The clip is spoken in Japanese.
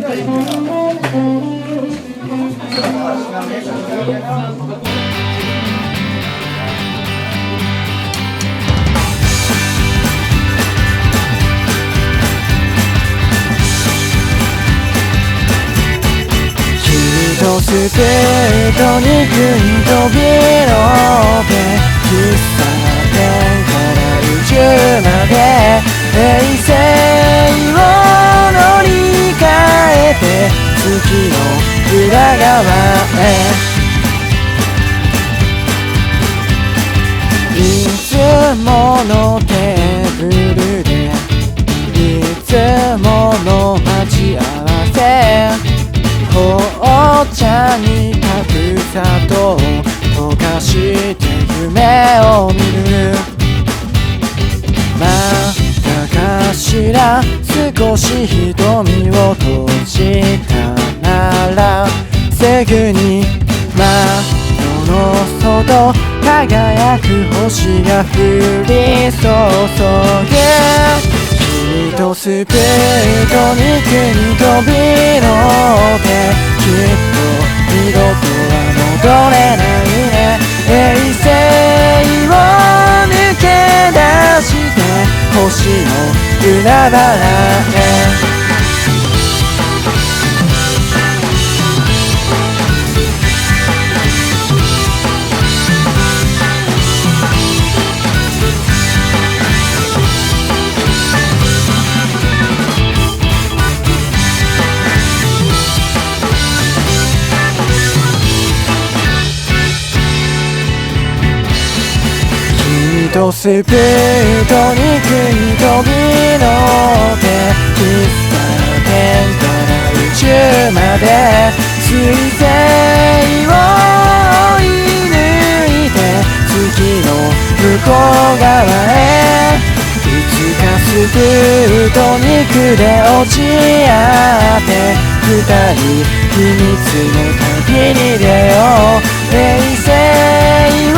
スピードに食い飛び乗って喫茶店から宇宙まで平成を乗り換えて月の裏側へいつものテーブルでいつもの待ち合わせ紅茶に白砂糖を溶かして夢を見るまだかしら少し瞳を閉じたならすぐに窓の外輝く星が降り注ぐ君とスピードに国飛び乗ってきっと二度とは戻れないね平成を抜け出して星の海原へとスピードに食い飛び乗って喫茶店から宇宙まで水星を追い抜いて月の向こう側へいつかスピードに崩落ち合って二人秘密の旅に出よう平成